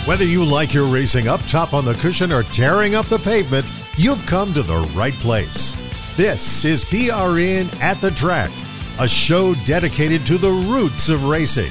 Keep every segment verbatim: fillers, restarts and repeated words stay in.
Whether you like your racing up top on the cushion or tearing up the pavement, you've come to the right place. This is P R N at the Track, a show dedicated to the roots of racing.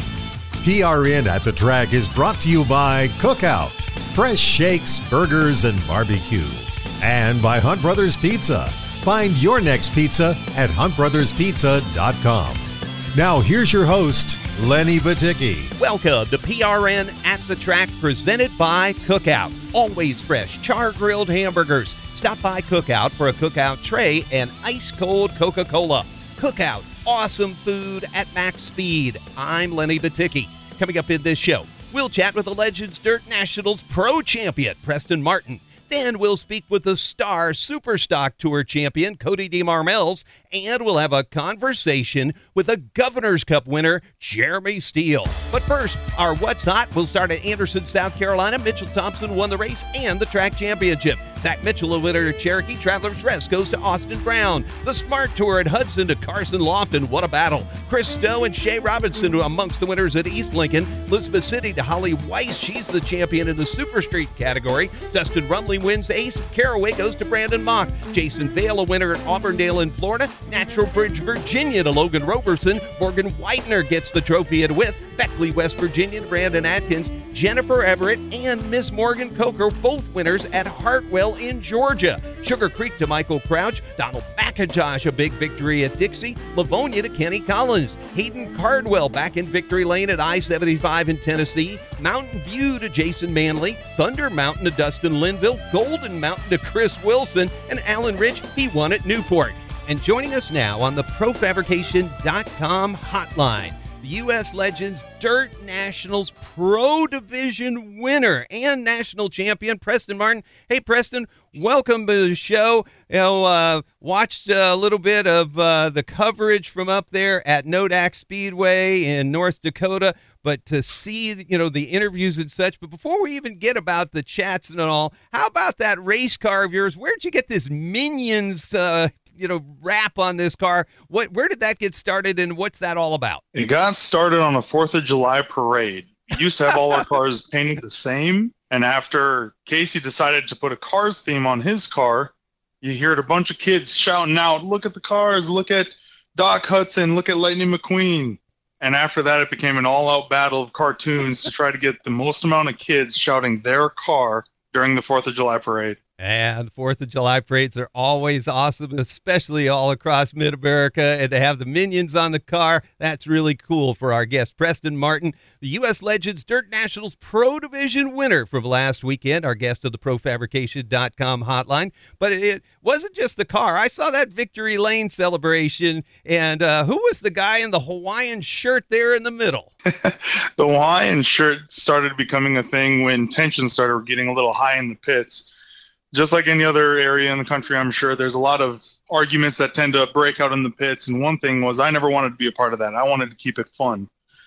P R N at the Track is brought to you by Cookout, fresh shakes, burgers, and barbecue, and by Hunt Brothers Pizza. Find your next pizza at hunt brothers pizza dot com. Now here's your host, Lenny Baticki. Welcome to P R N at the Track, presented by Cookout. Always fresh, char-grilled hamburgers. Stop by Cookout for a Cookout tray and ice-cold Coca-Cola. Cookout, awesome food at max speed. I'm Lenny Baticki. Coming up in this show, we'll chat with the Legends Dirt Nationals Pro Champion, Preston Martin. Then we'll speak with the Star Superstock Tour champion, Cody DeMarmels, and we'll have a conversation with the Governor's Cup winner, Jeremy Steele. But first, our What's Hot will start at Anderson, South Carolina. Mitchell Thompson won the race and the track championship. Zach Mitchell, a winner at Cherokee. Travelers Rest goes to Austin Brown. The Smart Tour at Hudson to Carson Lofton. What a battle. Chris Stowe and Shay Robinson amongst the winners at East Lincoln. Elizabeth City to Holly Weiss. She's the champion in the Super Street category. Dustin Rumley wins Ace. Caraway goes to Brandon Mock. Jason Vale, a winner at Auburndale in Florida. Natural Bridge, Virginia to Logan Roberson. Morgan Whitener gets the trophy at Wythe. Beckley, West Virginia to Brandon Atkins. Jennifer Everett and Miss Morgan Coker, both winners at Hartwell in Georgia. Sugar Creek to Michael Crouch. Donald McIntosh, a big victory at Dixie. Livonia to Kenny Collins. Hayden Cardwell back in victory lane at I seventy-five in Tennessee. Mountain View to Jason Manley. Thunder Mountain to Dustin Linville. Golden Mountain to Chris Wilson. And Alan Rich, he won at Newport. And joining us now on the pro fabrication dot com hotline, the U S Legends Dirt Nationals Pro Division winner and national champion, Preston Martin. Hey, Preston, welcome to the show. You know, uh, watched a little bit of uh, the coverage from up there at Nodak Speedway in North Dakota, but to see, you know, the interviews and such. But before we even get about the chats and all, how about that race car of yours? Where'd you get this Minions uh you know, wrap on this car? What, where did that get started, and what's that all about? It got started on a fourth of July parade. We used to have all our cars painted the same, and after Casey decided to put a Cars theme on his car, you heard a bunch of kids shouting out, "Look at the cars, look at Doc Hudson, look at Lightning McQueen." And after that, it became an all-out battle of cartoons to try to get the most amount of kids shouting their car during the fourth of July parade. And fourth of July parades are always awesome, especially all across Mid-America. And to have the Minions on the car, that's really cool for our guest, Preston Martin, the U S Legends Dirt Nationals Pro Division winner from last weekend, our guest of the pro fabrication dot com hotline. But it wasn't just the car. I saw that Victory Lane celebration, and uh, who was the guy in the Hawaiian shirt there in the middle? The Hawaiian shirt started becoming a thing when tensions started getting a little high in the pits. Just like any other area in the country, I'm sure there's a lot of arguments that tend to break out in the pits. And one thing was I never wanted to be a part of that. I wanted to keep it fun.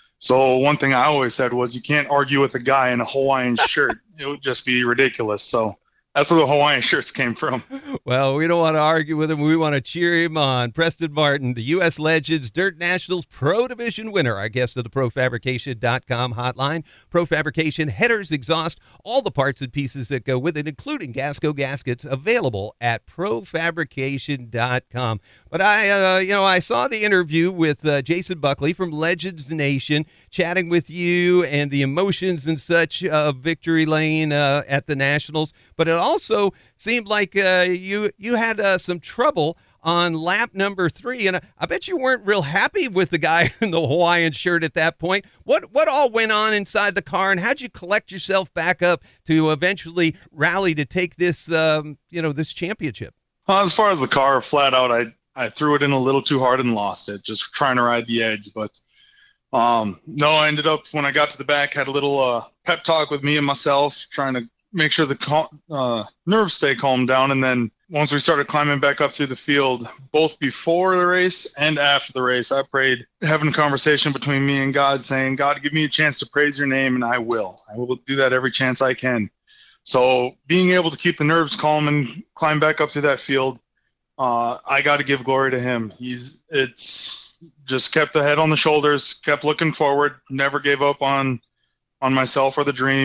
So one thing I always said was you can't argue with a guy in a Hawaiian shirt. It would just be ridiculous. So that's where the Hawaiian shirts came from. Well, we don't want to argue with him. We want to cheer him on. Preston Martin, the U S Legends Dirt Nationals Pro Division winner, our guest of the pro fabrication dot com hotline. Pro Fabrication, headers, exhaust, all the parts and pieces that go with it, including Gasco gaskets, available at pro fabrication dot com. But I, uh, you know, I saw the interview with uh, Jason Buckley from Legends Nation, chatting with you and the emotions and such of Victory Lane uh, at the Nationals. But it also seemed like uh, you you had uh, some trouble on lap number three, and I, I bet you weren't real happy with the guy in the Hawaiian shirt at that point. What what all went on inside the car, and how'd you collect yourself back up to eventually rally to take this um, you know this championship? Well, as far as the car, flat out, I I threw it in a little too hard and lost it, just trying to ride the edge. But um, no, I ended up when I got to the back, had a little uh, pep talk with me and myself, trying to make sure the cal- uh, nerves stay calmed down. And then once we started climbing back up through the field, both before the race and after the race, I prayed, having a conversation between me and God, saying, God, give me a chance to praise your name, and I will. I will do that every chance I can. So being able to keep the nerves calm and climb back up through that field, uh, I got to give glory to him. He's it's just kept the head on the shoulders, kept looking forward, never gave up on on myself or the dream.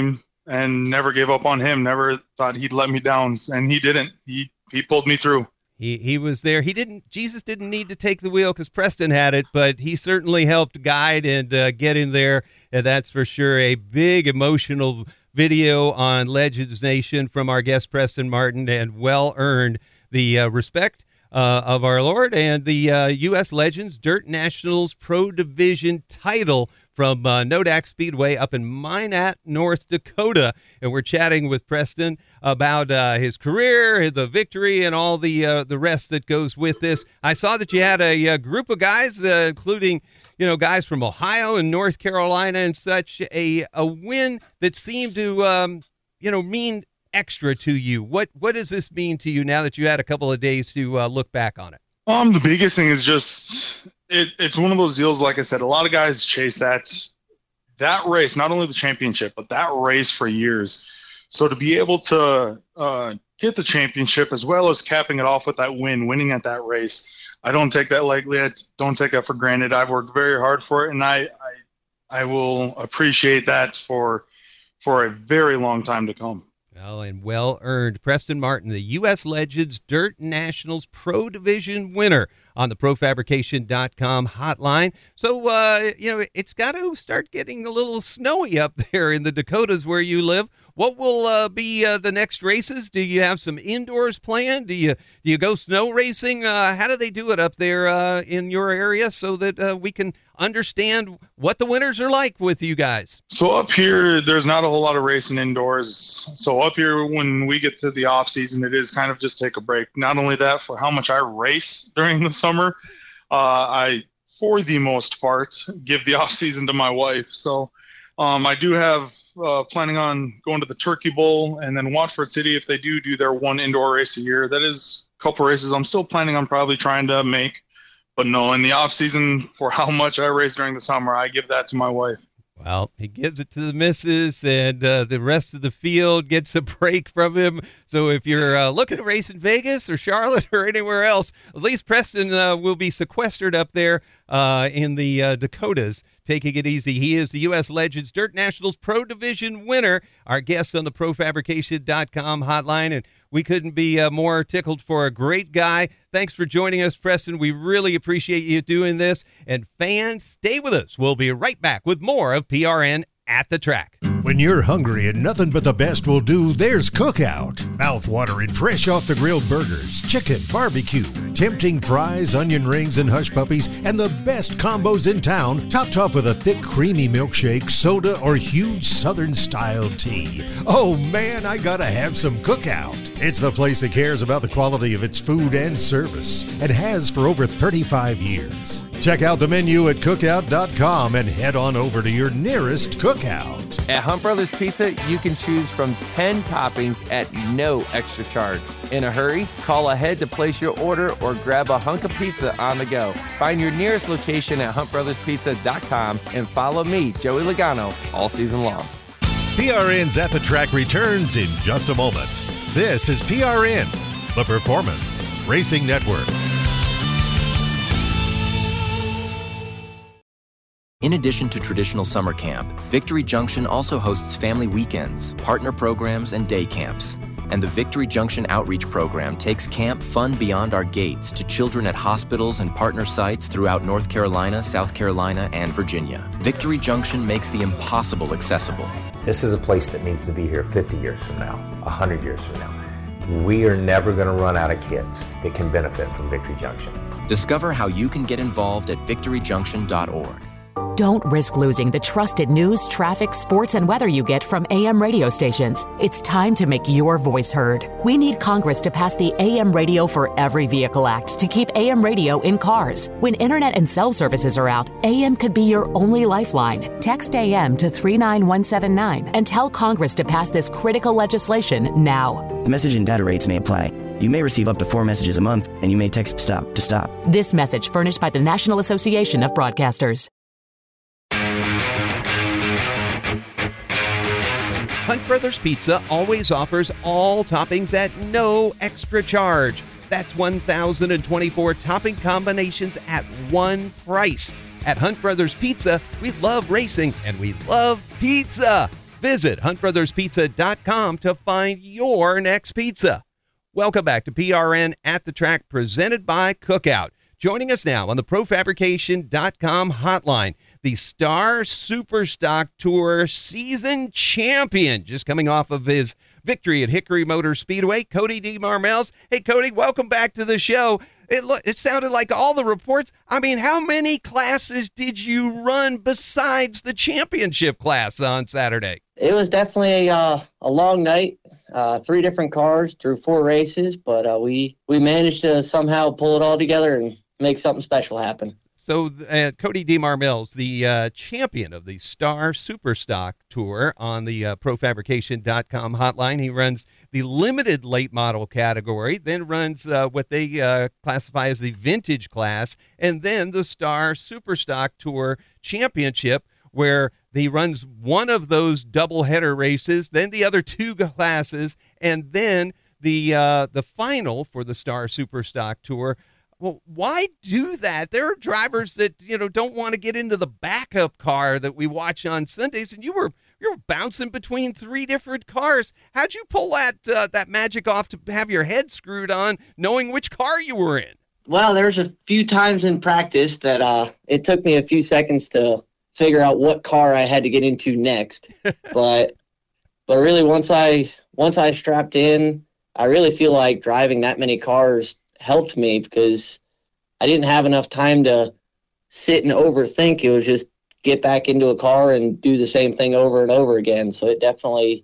and never gave up on him. Never thought he'd let me down, and he didn't. He he pulled me through. He he was there. He didn't. Jesus didn't need to take the wheel because Preston had it, but he certainly helped guide and uh, get him there. And that's for sure a big emotional video on Legends Nation from our guest Preston Martin, and well earned the uh, respect uh, of our Lord and the uh, U S Legends Dirt Nationals Pro Division title from uh, Nodak Speedway up in Minot, North Dakota. And we're chatting with Preston about uh, his career, the victory, and all the uh, the rest that goes with this. I saw that you had a, a group of guys, uh, including, you know, guys from Ohio and North Carolina and such, a, a win that seemed to, um, you know, mean extra to you. What what does this mean to you now that you had a couple of days to uh, look back on it? Um, the biggest thing is just it, it's one of those deals. Like I said, a lot of guys chase that that race, not only the championship, but that race for years. So to be able to uh, get the championship as well as capping it off with that win, winning at that race, I don't take that lightly. I don't take that for granted. I've worked very hard for it, and I I, I will appreciate that for for a very long time to come. Well, and well earned. Preston Martin, the U S Legends Dirt Nationals Pro Division winner on the pro fabrication dot com hotline. So, uh, you know, it's got to start getting a little snowy up there in the Dakotas where you live. What will uh, be uh, the next races? Do you have some indoors planned? Do you do you go snow racing? Uh, how do they do it up there uh, in your area so that uh, we can understand what the winters are like with you guys? So up here, there's not a whole lot of racing indoors. So up here, when we get to the off season, it is kind of just take a break. Not only that, for how much I race during the summer, uh, I, for the most part, give the off season to my wife. So um, I do have uh, planning on going to the Turkey Bowl and then Watford City if they do do their one indoor race a year. That is a couple races I'm still planning on probably trying to make. But no, in the off season, for how much I race during the summer, I give that to my wife. Well, he gives it to the missus, and uh, the rest of the field gets a break from him. So if you're uh, looking to race in Vegas or Charlotte or anywhere else, at least Preston uh, will be sequestered up there uh, in the uh, Dakotas, taking it easy. He is the U S Legends Dirt Nationals Pro Division winner, our guest on the pro fabrication dot com hotline, and we couldn't be uh, more tickled for a great guy. Thanks for joining us, Preston. We really appreciate you doing this. And fans, stay with us. We'll be right back with more of P R N at the Track. When you're hungry and nothing but the best will do, there's Cookout. Mouth-watering, fresh off the grilled burgers, chicken, barbecue, tempting fries, onion rings, and hush puppies, and the best combos in town, topped off with a thick, creamy milkshake, soda, or huge Southern-style tea. Oh man, I gotta have some Cookout. It's the place that cares about the quality of its food and service, and has for over thirty-five years. Check out the menu at cookout dot com and head on over to your nearest Cookout. At Hunt Brothers Pizza, you can choose from ten toppings at no extra charge. In a hurry, call ahead to place your order or grab a hunk of pizza on the go. Find your nearest location at hunt brothers pizza dot com and follow me, Joey Logano, all season long. P R N's At the Track returns in just a moment. This is P R N, the Performance Racing Network. In addition to traditional summer camp, Victory Junction also hosts family weekends, partner programs, and day camps. And the Victory Junction Outreach Program takes camp fun beyond our gates to children at hospitals and partner sites throughout North Carolina, South Carolina, and Virginia. Victory Junction makes the impossible accessible. This is a place that needs to be here fifty years from now, one hundred years from now. We are never going to run out of kids that can benefit from Victory Junction. Discover how you can get involved at victory junction dot org. Don't risk losing the trusted news, traffic, sports, and weather you get from A M radio stations. It's time to make your voice heard. We need Congress to pass the A M Radio for Every Vehicle Act to keep A M radio in cars. When internet and cell services are out, A M could be your only lifeline. Text A M to three nine one seven nine and tell Congress to pass this critical legislation now. The message and data rates may apply. You may receive up to four messages a month, and you may text STOP to stop. This message furnished by the National Association of Broadcasters. Hunt Brothers Pizza always offers all toppings at no extra charge. That's one thousand twenty-four topping combinations at one price. At Hunt Brothers Pizza, we love racing and we love pizza. Visit hunt brothers pizza dot com to find your next pizza. Welcome back to P R N At the Track, presented by Cookout. Joining us now on the pro fabrication dot com hotline, the Star Superstock Tour season champion, just coming off of his victory at Hickory Motor Speedway, Cody D. Marmels. Hey, Cody, welcome back to the show. It, lo- it sounded like all the reports. I mean, how many classes did you run besides the championship class on Saturday? It was definitely a, uh, a long night. Uh, three different cars through four races, but uh, we, we managed to somehow pull it all together and make something special happen. So uh, Cody D. Marmels, the uh, champion of the Star Superstock Tour on the uh, pro fabrication dot com hotline. He runs the limited late model category, then runs uh, what they uh, classify as the vintage class, and then the Star Superstock Tour Championship, where he runs one of those double-header races, then the other two classes, and then the uh, the final for the Star Superstock Tour. Well, why do that? There are drivers that, you know, don't want to get into the backup car that we watch on Sundays, and you were you were bouncing between three different cars. How'd you pull that uh, that magic off to have your head screwed on, knowing which car you were in? Well, there's a few times in practice that uh, it took me a few seconds to figure out what car I had to get into next. but but really, once I once I strapped in, I really feel like driving that many cars helped me because I didn't have enough time to sit and overthink. It was just get back into a car and do the same thing over and over again. So it definitely,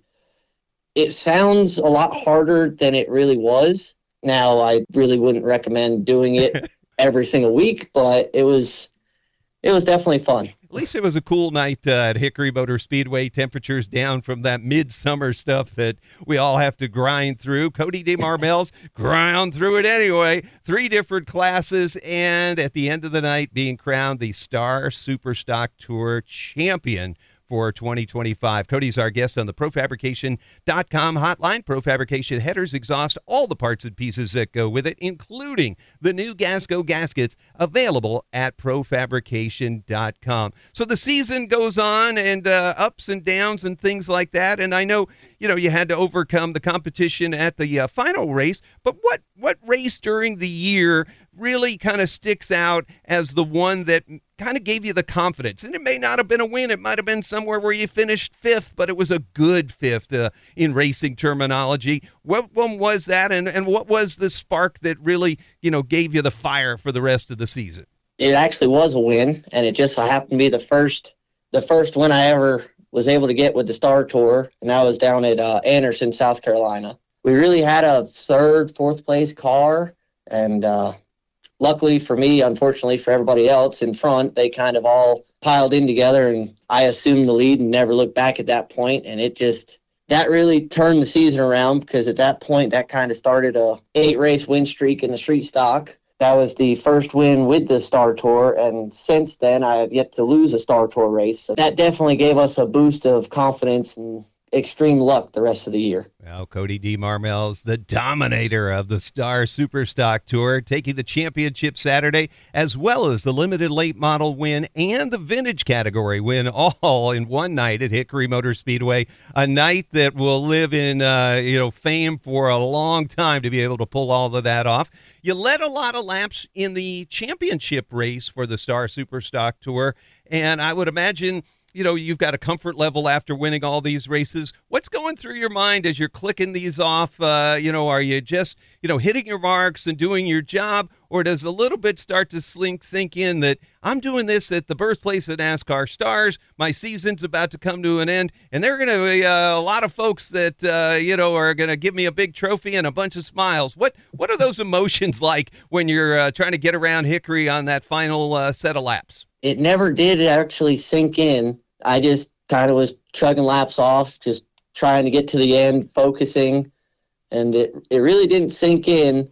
it sounds a lot harder than it really was. Now, I really wouldn't recommend doing it every single week, but it was, it was definitely fun. At least it was a cool night uh, at Hickory Motor Speedway. Temperatures down from that midsummer stuff that we all have to grind through. Cody D. Marmels ground through it anyway. Three different classes, and at the end of the night, being crowned the Star Superstock Tour champion for twenty twenty-five. Cody's our guest on the pro fabrication dot com hotline. Profabrication headers exhaust all the parts and pieces that go with it, including the new Gasco gaskets available at pro fabrication dot com. So the season goes on, and uh, ups and downs and things like that. And I know, you know, you had to overcome the competition at the uh, final race, but what, what race during the year really kind of sticks out as the one that kind of gave you the confidence? And it may not have been a win. It might have been somewhere where you finished fifth, but it was a good fifth uh, in racing terminology. What one was that, and, and what was the spark that really, you know, gave you the fire for the rest of the season? It actually was a win, and it just so happened to be the first the first win I ever was able to get with the Star Tour, and that was down at uh, Anderson, South Carolina. We really had a third, fourth place car, and uh, luckily for me, unfortunately for everybody else in front, they kind of all piled in together, and I assumed the lead and never looked back at that point. And it just, that really turned the season around, because at that point, that kind of started a eight race win streak in the street stock. That was the first win with the Star Tour, and since then, I have yet to lose a Star Tour race. So that definitely gave us a boost of confidence and extreme luck the rest of the year. Well, Cody D. Marmels, the dominator of the Star Superstock Tour, taking the championship Saturday, as well as the limited late model win and the vintage category win, all in one night at Hickory Motor Speedway. A night that will live in uh, you know fame for a long time to be able to pull all of that off. You led a lot of laps in the championship race for the Star Superstock Tour, and I would imagine, you know, you've got a comfort level after winning all these races. What's going through your mind as you're clicking these off? Uh, you know, are you just, you know, hitting your marks and doing your job, or does a little bit start to slink, sink in that I'm doing this at the birthplace of NASCAR stars, my season's about to come to an end, and there are going to be uh, a lot of folks that, uh, you know, are going to give me a big trophy and a bunch of smiles. What what are those emotions like when you're uh, trying to get around Hickory on that final uh, set of laps? It never did actually sink in. I just kind of was chugging laps off, just trying to get to the end, focusing, and it, it really didn't sink in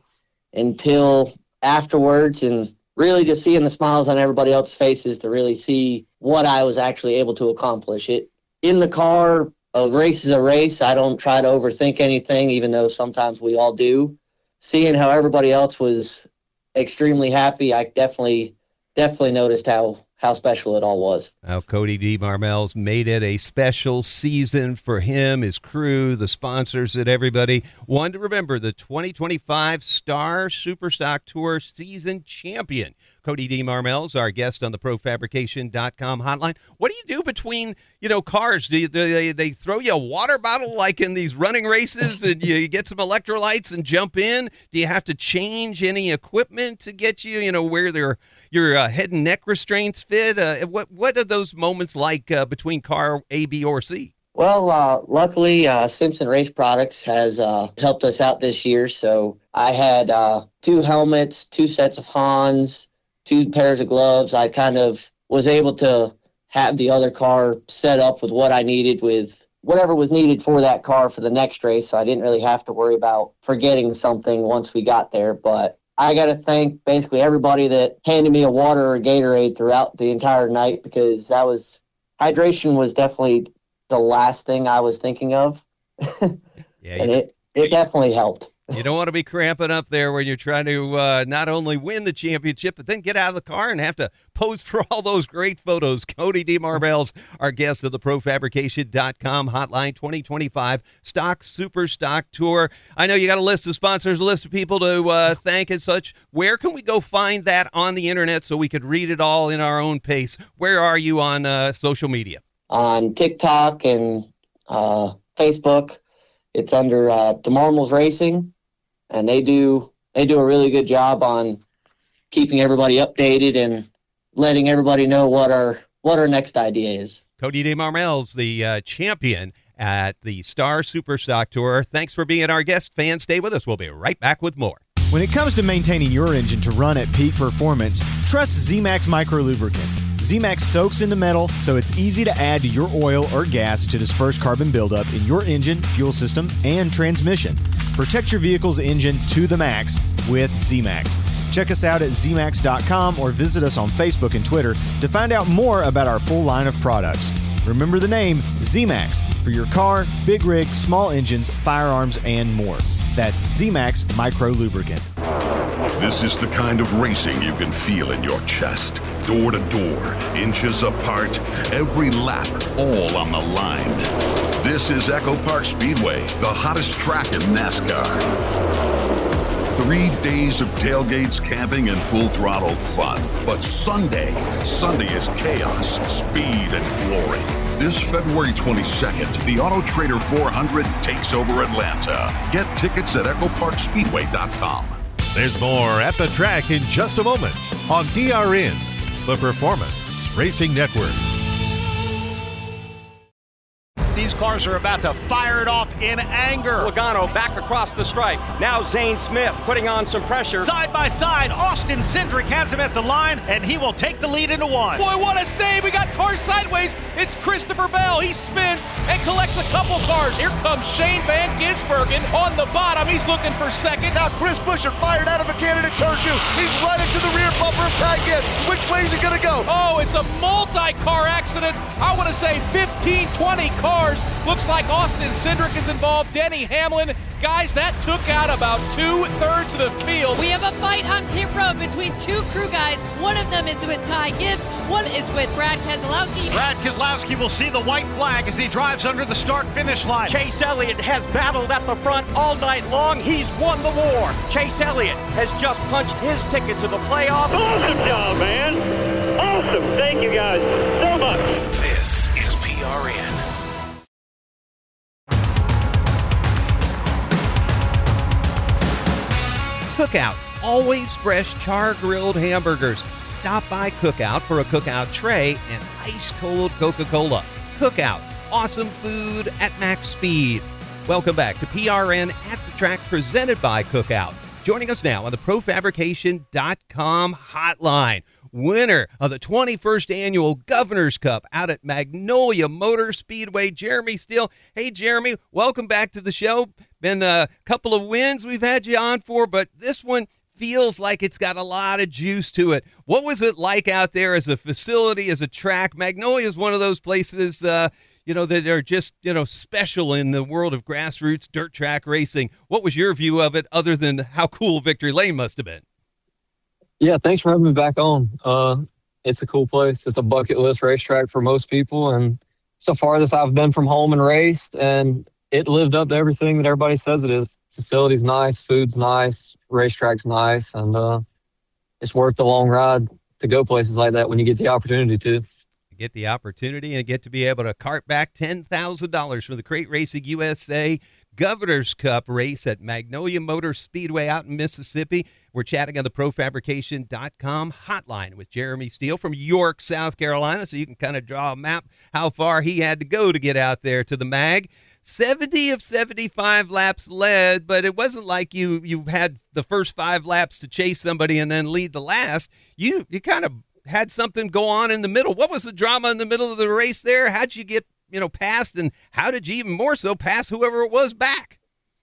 until afterwards, and really just seeing the smiles on everybody else's faces to really see what I was actually able to accomplish. It in the car, a race is a race. I don't try to overthink anything, even though sometimes we all do. Seeing how everybody else was extremely happy, I definitely, definitely noticed how how special it all was. Now, Cody D. Marmel's made it a special season for him, his crew, the sponsors, and everybody. One to remember, the twenty twenty-five Star Superstock Tour season champion. Cody D. Marmel's our guest on the pro fabrication dot com hotline. What do you do between, you know, cars? Do, you, do they, they throw you a water bottle like in these running races and you, you get some electrolytes and jump in? Do you have to change any equipment to get you, you know, where their your uh, head and neck restraints fit? Uh, what what are those moments like uh, between car A, B, or C? Well, uh, luckily, uh, Simpson Race Products has uh, helped us out this year. So I had uh, two helmets, two sets of Hans, two pairs of gloves. I kind of was able to have the other car set up with what I needed, with whatever was needed for that car for the next race. So I didn't really have to worry about forgetting something once we got there. But I got to thank basically everybody that handed me a water or Gatorade throughout the entire night, because that was hydration was definitely the last thing I was thinking of. Yeah, and it, it definitely helped. You don't want to be cramping up there when you're trying to uh, not only win the championship, but then get out of the car and have to pose for all those great photos. Cody D. Marmel's our guest of the pro fabrication dot com hotline. Twenty twenty-five Stock Superstock Tour. I know you got a list of sponsors, a list of people to uh, thank and such. Where can we go find that on the internet so we could read it all in our own pace? Where are you on uh, social media? On TikTok and uh, Facebook, it's under uh, DeMarmels Racing. And they do they do a really good job on keeping everybody updated and letting everybody know what our what our next idea is. Cody D. Marmel's the uh, champion at the Star Superstock Tour. Thanks for being our guest. Fans, stay with us. We'll be right back with more. When it comes to maintaining your engine to run at peak performance, trust Z-Max Micro Lubricant. Z-Max soaks into metal, so it's easy to add to your oil or gas to disperse carbon buildup in your engine, fuel system, and transmission. Protect your vehicle's engine to the max with Z-Max. Check us out at Z max dot com or visit us on Facebook and Twitter to find out more about our full line of products. Remember the name Z-Max for your car, big rig, small engines, firearms, and more. That's Z-Max Micro Lubricant. This is the kind of racing you can feel in your chest. Door to door, inches apart, every lap, all on the line. This is Echo Park Speedway, the hottest track in NASCAR. Three days of tailgates, camping, and full throttle fun. But Sunday, Sunday is chaos, speed, and glory. This February twenty-second, the Auto Trader four hundred takes over Atlanta. Get tickets at echo park speedway dot com. There's more At the Track in just a moment on P R N, the Performance Racing Network. These cars are about to fire it off in anger. Logano back across the stripe. Now Zane Smith putting on some pressure. Side by side, Austin Cindric has him at the line, and he will take the lead into one. Boy, what a save. We got cars sideways. It's Christopher Bell. He spins and collects a couple cars. Here comes Shane Van Gisbergen on the bottom. He's looking for second. Now Chris Buescher fired out of a cannon at turn two. He's right into the rear bumper of Ty Gibbs. Which way is he going to go? Oh, it's a multi-car accident. I want to say fifteen, twenty cars. Looks like Austin Cindric is involved. Denny Hamlin. Guys, that took out about two-thirds of the field. We have a fight on pit road between two crew guys. One of them is with Ty Gibbs. One is with Brad Keselowski. Brad Keselowski will see the white flag as he drives under the start-finish line. Chase Elliott has battled at the front all night long. He's won the war. Chase Elliott has just punched his ticket to the playoff. Awesome job, man. Awesome. Thank you guys so much. This is P R N. Cookout, always fresh char-grilled hamburgers. Stop by Cookout for a Cookout tray and ice-cold Coca-Cola. Cookout, awesome food at max speed. Welcome back to P R N At the Track, presented by Cookout. Joining us now on the pro fabrication dot com hotline, winner of the twenty-first Annual Governor's Cup out at Magnolia Motor Speedway, Jeremy Steele. Hey, Jeremy, welcome back to the show. Been a couple of wins we've had you on for, but this one feels like it's got a lot of juice to it. What was it like out there as a facility, as a track? Magnolia is one of those places, uh, you know, that are just, you know, special in the world of grassroots dirt track racing. What was your view of it, other than how cool Victory Lane must have been? Yeah, thanks for having me back on. Uh, it's a cool place. It's a bucket list racetrack for most people, and it's the farthest I've been from home and raced, and it lived up to everything that everybody says it is. Facility's nice, food's nice, racetrack's nice, and uh, it's worth the long ride to go places like that when you get the opportunity to. Get the opportunity and get to be able to cart back ten thousand dollars from the Crate Racing U S A Governor's Cup race at Magnolia Motor Speedway out in Mississippi. We're chatting on the pro fabrication dot com hotline with Jeremy Steele from York, South Carolina, so you can kind of draw a map how far he had to go to get out there to the mag. seventy of seventy-five laps led, but it wasn't like you you had the first five laps to chase somebody and then lead the last. You you kind of had something go on in the middle. What was the drama in the middle of the race there? How'd you get, you know, past, and how did you even more so pass whoever it was back?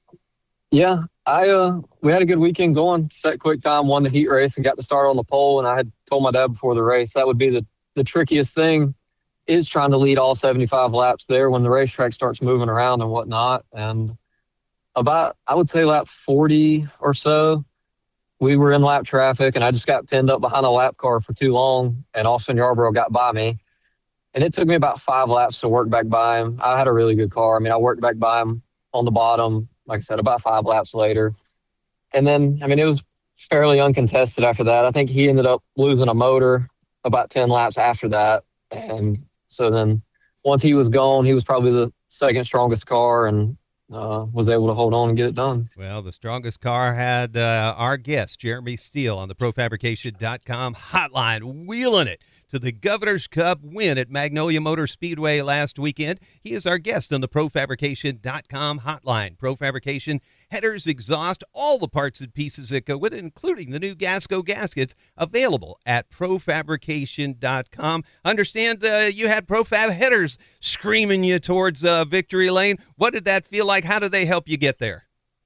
Yeah, I uh, we had a good weekend going. Set quick time, won the heat race, and got to start on the pole. And I had told my dad before the race that would be the, the trickiest thing is trying to lead all seventy-five laps there when the racetrack starts moving around and whatnot. And about, I would say lap forty or so, we were in lap traffic, and I just got pinned up behind a lap car for too long, and Austin Yarborough got by me. And it took me about five laps to work back by him. I had a really good car. I mean, I worked back by him on the bottom, like I said, about five laps later. And then, I mean, it was fairly uncontested after that. I think he ended up losing a motor about ten laps after that. And so then once he was gone, he was probably the second strongest car, and Uh, was able to hold on and get it done. Well, the strongest car had uh, our guest, Jeremy Steele, on the pro fabrication dot com hotline, wheeling it to the Governor's Cup win at Magnolia Motor Speedway last weekend. He is our guest on the pro fabrication dot com hotline. Pro Fabrication, headers, exhaust, all the parts and pieces that go with it, including the new Gasco gaskets, available at pro fabrication dot com. Understand uh, you had ProFab headers screaming you towards uh, victory lane. What did that feel like? How did they help you get there?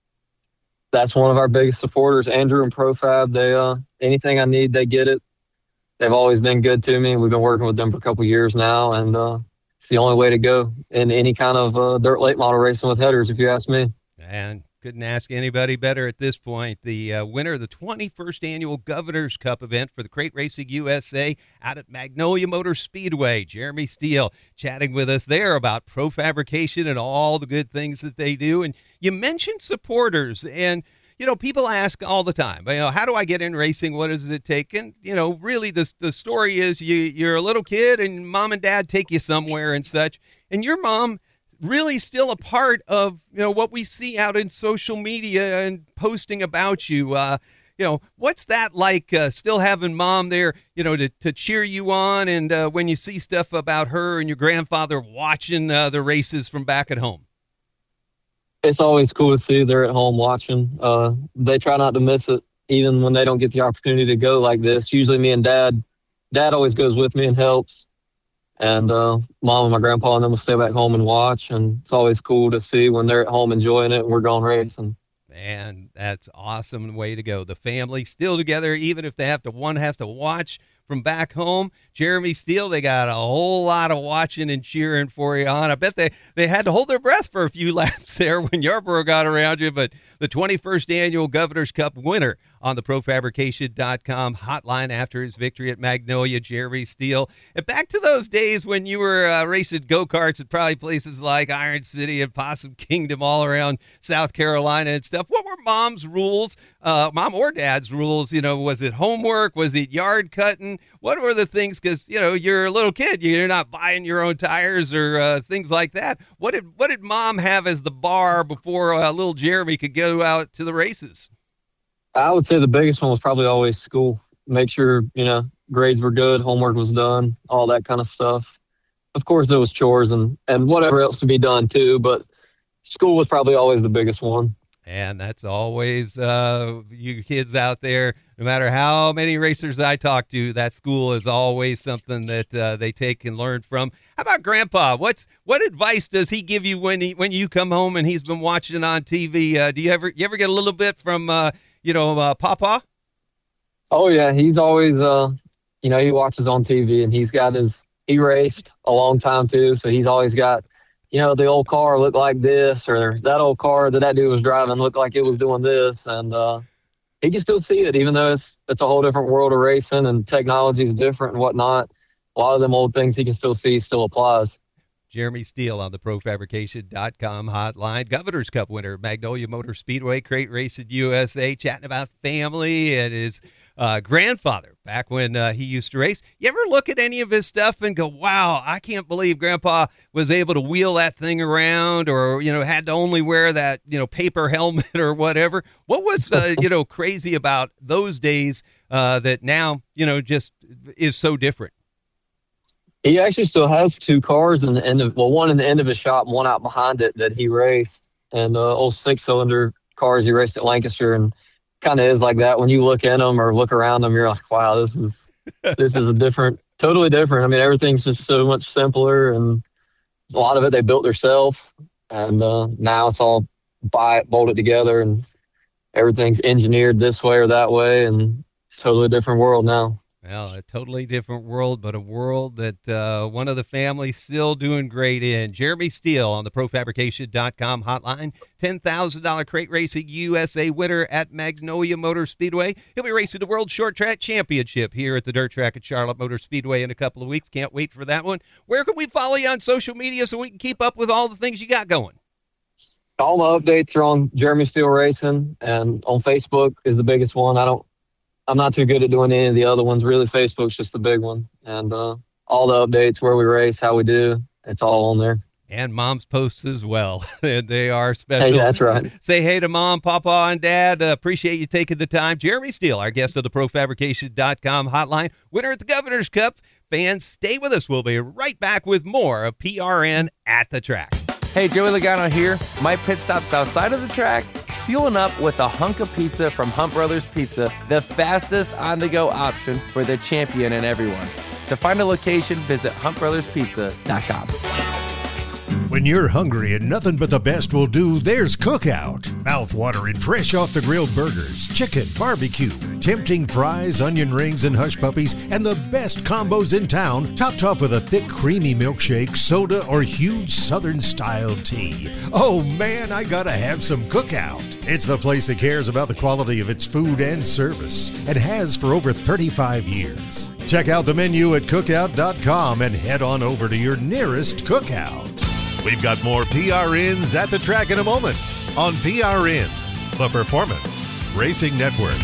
That's one of our biggest supporters, Andrew and ProFab. They uh, anything I need, they get it. They've always been good to me. We've been working with them for a couple years now, and uh, it's the only way to go in any kind of uh, dirt late model racing with headers, if you ask me. And couldn't ask anybody better at this point. The uh, winner of the twenty-first annual Governor's Cup event for the Crate Racing U S A out at Magnolia Motor Speedway, Jeremy Steele, chatting with us there about Pro Fabrication and all the good things that they do. And you mentioned supporters, and you know, people ask all the time, you know, how do I get in racing? What does it take? And, you know, really the, the story is you, you're a little kid and mom and dad take you somewhere and such. And your mom really still a part of, you know, what we see out in social media and posting about you. Uh, you know, what's that like, uh, still having mom there, you know, to, to cheer you on? And uh, when you see stuff about her and your grandfather watching uh, the races from back at home? It's always cool to see they're at home watching. Uh, they try not to miss it, even when they don't get the opportunity to go like this. Usually me and dad, dad always goes with me and helps. And uh, mom and my grandpa and them will stay back home and watch. And it's always cool to see when they're at home enjoying it and we're gone racing. Man, that's awesome way to go. The family still together, even if they have to, one has to watch from back home. Jeremy Steele, they got a whole lot of watching and cheering for you on. I bet they, they had to hold their breath for a few laps there when Yarborough got around you, but the twenty-first annual Governor's Cup winner on the pro fabrication dot com hotline after his victory at Magnolia, Jeremy Steele. And back to those days when you were uh, racing go-karts at probably places like Iron City and Possum Kingdom all around South Carolina and stuff. What were mom's rules, uh, mom or dad's rules? You know, was it homework? Was it yard cutting? What were the things? Because, you know, you're a little kid. You're not buying your own tires or uh, things like that. What did what did mom have as the bar before uh, little Jeremy could go out to the races? I would say the biggest one was probably always school. Make sure, you know, grades were good, homework was done, all that kind of stuff. Of course, there was chores and, and whatever else to be done too, but school was probably always the biggest one. And that's always uh, you kids out there, no matter how many racers I talk to, that school is always something that uh, they take and learn from. How about Grandpa? What's what advice does he give you when he when you come home and he's been watching on T V? Uh, do you ever you ever get a little bit from uh, you know uh, Papa? Oh yeah, he's always uh, you know he watches on T V and he's got his he raced a long time too, so he's always got. You know, the old car looked like this, or that old car that that dude was driving looked like it was doing this. And uh, he can still see it, even though it's it's a whole different world of racing and technology is different and whatnot. A lot of them old things he can still see still applies. Jeremy Steele on the pro fabrication dot com hotline. Governor's Cup winner, Magnolia Motor Speedway, Crate Racing U S A, chatting about family and his uh, grandfather back when uh, he used to race. You ever look at any of his stuff and go, wow, I can't believe Grandpa was able to wheel that thing around, or, you know, had to only wear that, you know, paper helmet or whatever? What was, uh, you know, crazy about those days uh, that now, you know, just is so different? He actually still has two cars in the end of, well, one in the end of his shop and one out behind it that he raced, and uh, old six-cylinder cars he raced at Lancaster, and kind of is like that. When you look in them or look around them, you're like, wow, this is this is a different, totally different. I mean, everything's just so much simpler, and a lot of it they built themselves, and uh, now it's all buy it, bolt it together, and everything's engineered this way or that way, and it's a totally different world now. Well, a totally different world, but a world that uh, one of the families still doing great in. Jeremy Steele on the pro fabrication dot com hotline, ten thousand dollars Crate Racing U S A winner at Magnolia Motor Speedway. He'll be racing the World Short Track Championship here at the Dirt Track at Charlotte Motor Speedway in a couple of weeks. Can't wait for that one. Where can we follow you on social media so we can keep up with all the things you got going? All my updates are on Jeremy Steele Racing, and on Facebook is the biggest one. I don't I'm not too good at doing any of the other ones. Really, Facebook's just the big one. And uh, all the updates, where we race, how we do, it's all on there. And Mom's posts as well. And they are special. Hey, that's right. Say hey to Mom, Papa, and Dad. Uh, appreciate you taking the time. Jeremy Steele, our guest of the pro fabrication dot com hotline, winner at the Governor's Cup. Fans, stay with us. We'll be right back with more of P R N at the Track. Hey, Joey Logano here. My pit stop's outside of the track, fueling up with a hunk of pizza from Hunt Brothers Pizza, the fastest on-the-go option for the champion and everyone. To find a location, visit hunt brothers pizza dot com. When you're hungry and nothing but the best will do, there's Cookout. Mouth-watering, fresh-off-the-grill burgers, chicken, barbecue, tempting fries, onion rings, and hush puppies, and the best combos in town, topped off with a thick, creamy milkshake, soda, or huge Southern-style tea. Oh, man, I gotta have some Cookout. It's the place that cares about the quality of its food and service, and has for over thirty-five years. Check out the menu at cookout dot com and head on over to your nearest Cookout. We've got more P R Ns at the track in a moment on P R N, the Performance Racing Network.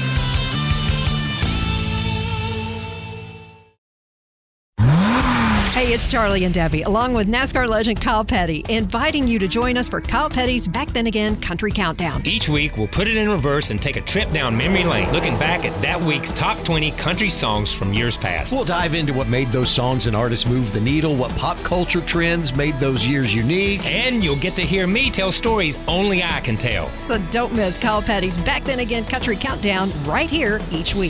Hey, it's Charlie and Debbie, along with NASCAR legend Kyle Petty, inviting you to join us for Kyle Petty's Back Then Again Country Countdown. Each week, we'll put it in reverse and take a trip down memory lane, looking back at that week's top twenty country songs from years past. We'll dive into what made those songs and artists move the needle, what pop culture trends made those years unique. And you'll get to hear me tell stories only I can tell. So don't miss Kyle Petty's Back Then Again Country Countdown right here each week.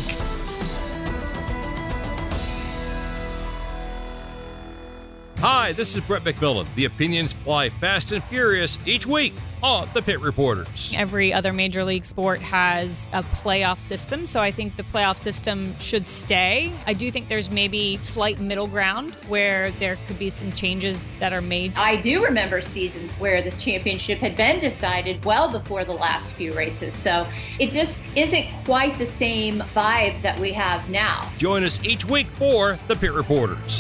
Hi, this is Brett McMillan. The opinions fly fast and furious each week on the Pit Reporters. Every other major league sport has a playoff system, so I think the playoff system should stay. I do think there's maybe slight middle ground where there could be some changes that are made. I do remember seasons where this championship had been decided well before the last few races, so it just isn't quite the same vibe that we have now. Join us each week for the Pit Reporters.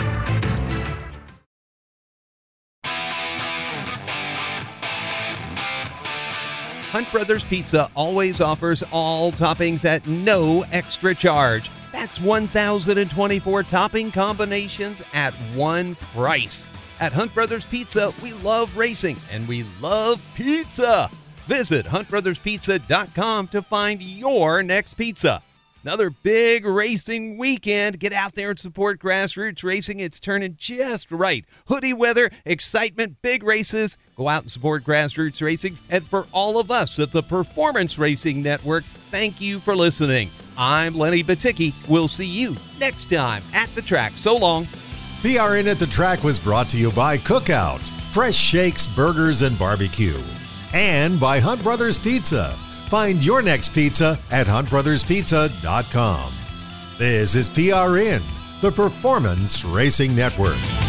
Hunt Brothers Pizza always offers all toppings at no extra charge. That's one thousand twenty-four topping combinations at one price. At Hunt Brothers Pizza, we love racing and we love pizza. Visit hunt brothers pizza dot com to find your next pizza. Another big racing weekend. Get out there and support grassroots racing. It's turning just right. Hoodie weather, excitement, big races. Go out and support grassroots racing. And for all of us at the Performance Racing Network, thank you for listening. I'm Lenny Baticki. We'll see you next time at the track. So long. P R N at the Track was brought to you by Cookout, fresh shakes, burgers, and barbecue. And by Hunt Brothers Pizza. Find your next pizza at hunt brothers pizza dot com. This is P R N, the Performance Racing Network.